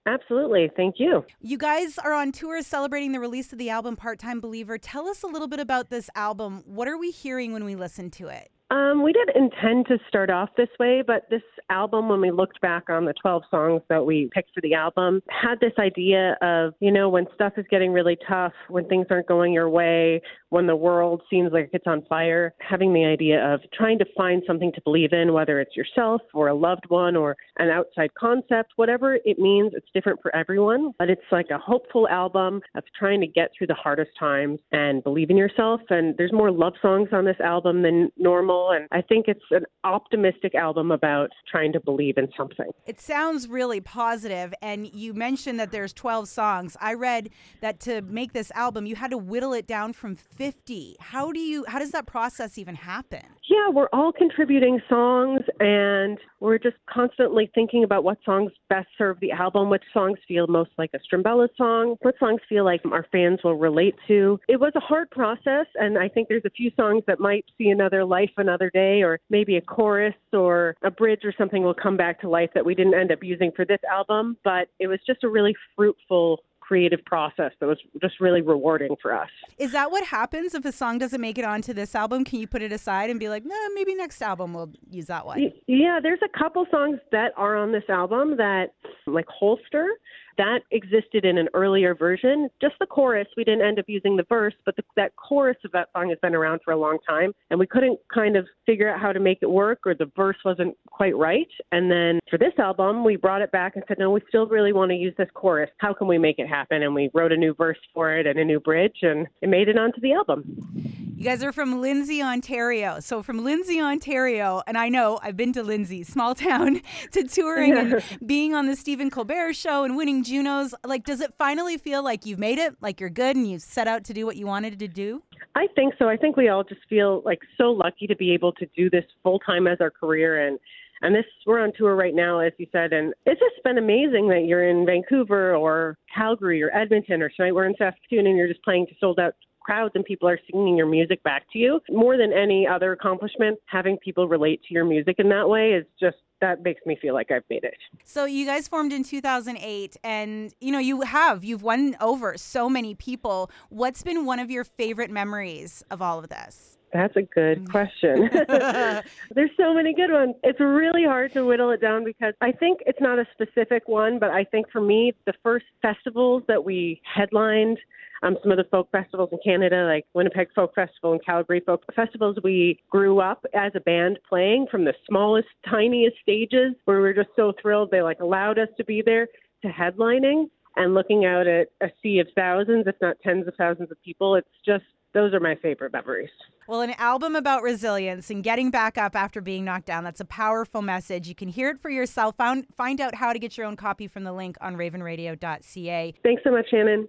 Absolutely. Thank you. You guys are on tour celebrating the release of the album Part-Time Believer. Tell us a little bit about this album. What are we hearing when we listen to it? We didn't intend to start off this way, but this album, when we looked back on the 12 songs that we picked for the album, had this idea of, when stuff is getting really tough, when things aren't going your way, when the world seems like it's on fire, having the idea of trying to find something to believe in, whether it's yourself or a loved one or an outside concept, whatever it means, it's different for everyone. But it's like a hopeful album of trying to get through the hardest times and believe in yourself. And there's more love songs on this album than normal. And I think it's an optimistic album about trying to believe in something. It sounds really positive, and you mentioned that there's 12 songs. I read that to make this album, you had to whittle it down from 50. How does that process even happen? Yeah, we're all contributing songs, and we're just constantly thinking about what songs best serve the album, which songs feel most like a Strumbella song, what songs feel like our fans will relate to. It was a hard process, and I think there's a few songs that might see another life another day, or maybe a chorus or a bridge or something will come back to life that we didn't end up using for this album, but it was just a really fruitful creative process that was just really rewarding for us. Is that what happens if a song doesn't make it onto this album? Can you put it aside and be like, no, maybe next album we'll use that one? Yeah, there's a couple songs that are on this album that, like Holster, that existed in an earlier version. Just the chorus, we didn't end up using the verse, but that chorus of that song has been around for a long time, and we couldn't kind of figure out how to make it work, or the verse wasn't quite right. And then for this album, we brought it back and said, no, we still really want to use this chorus. How can we make it happen? And we wrote a new verse for it and a new bridge, and it made it onto the album. You guys are from Lindsay, Ontario. So from Lindsay, Ontario, and I know I've been to Lindsay, small town, to touring and being on the Stephen Colbert Show and winning Junos. Like, does it finally feel like you've made it, like you're good and you've set out to do what you wanted to do? I think so. I think we all just feel like so lucky to be able to do this full time as our career. And this, we're on tour right now, as you said, and it's just been amazing that you're in Vancouver or Calgary or Edmonton, or tonight we're in Saskatoon and you're just playing to sold out crowds and people are singing your music back to you. More than any other accomplishment, having people relate to your music in that way is just, that makes me feel like I've made it. So you guys formed in 2008 and, you've won over so many people. What's been one of your favorite memories of all of this? That's a good question. There's so many good ones. It's really hard to whittle it down because I think it's not a specific one, but I think for me, the first festivals that we headlined, some of the folk festivals in Canada, like Winnipeg Folk Festival and Calgary Folk Festivals, we grew up as a band playing from the smallest, tiniest stages where we were just so thrilled they allowed us to be there, to headlining and looking out at a sea of thousands, if not tens of thousands of people. It's just, those are my favorite memories. Well, an album about resilience and getting back up after being knocked down, that's a powerful message. You can hear it for yourself. Find out how to get your own copy from the link on ravenradio.ca. Thanks so much, Shannon.